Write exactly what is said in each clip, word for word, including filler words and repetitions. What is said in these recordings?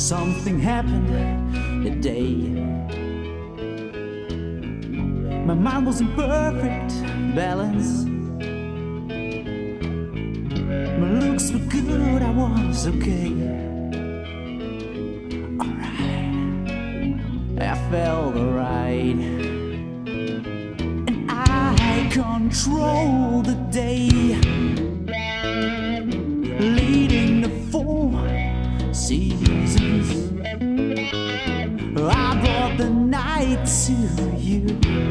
something happened today. My mind was in perfect balance. My looks were good, I was okay. Alright, I felt alright. And I controlled the day, leading the four seasons. I brought the night to you,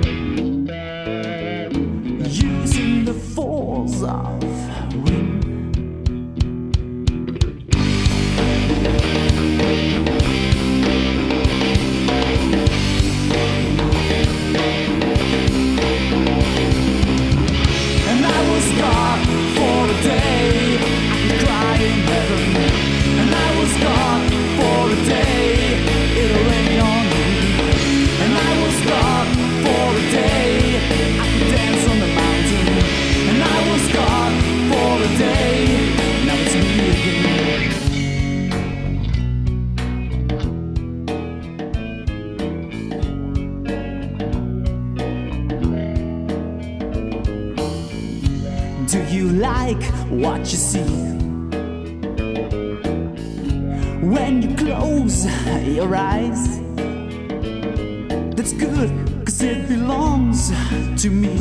using the force of wind. And I was gone for a day, I could cry in heaven. And I was gone for a day, it'll rain on me. And I was gone for a day, I could dance on the mountain. And I was gone for a day, now it's me again. Do you like what you see when you close your eyes? That's good, 'cause it belongs to me.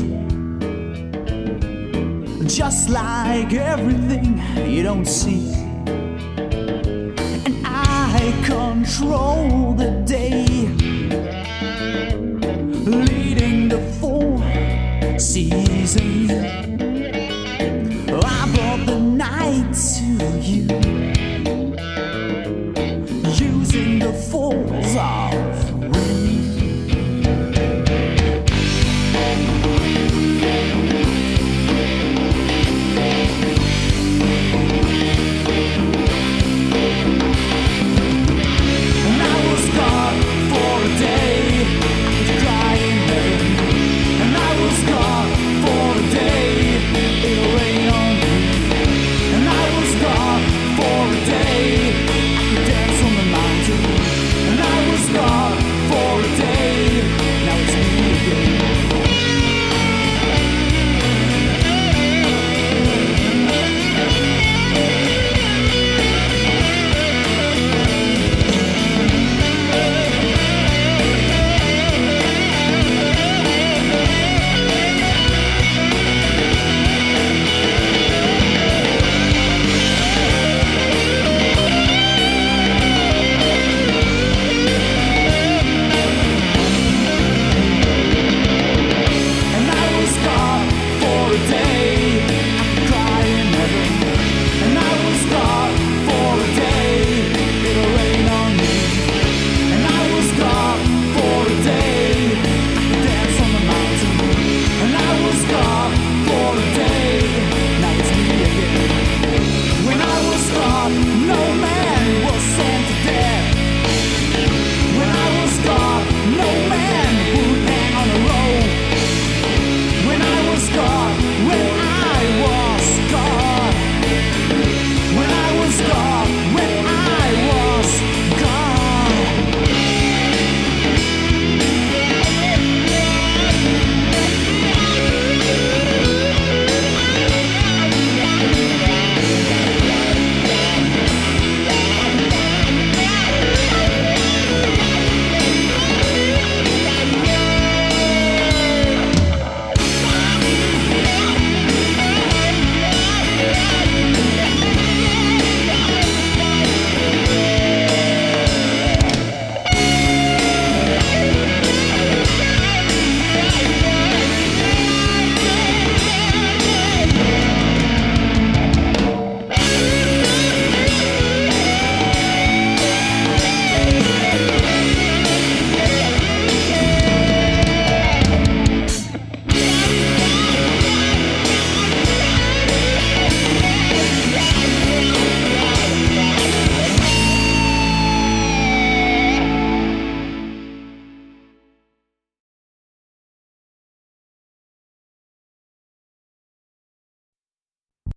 Just like everything you don't see. And I control the day,